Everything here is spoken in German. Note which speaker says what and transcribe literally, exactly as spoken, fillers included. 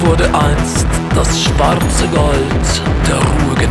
Speaker 1: wurde einst das schwarze Gold der Ruhe genannt.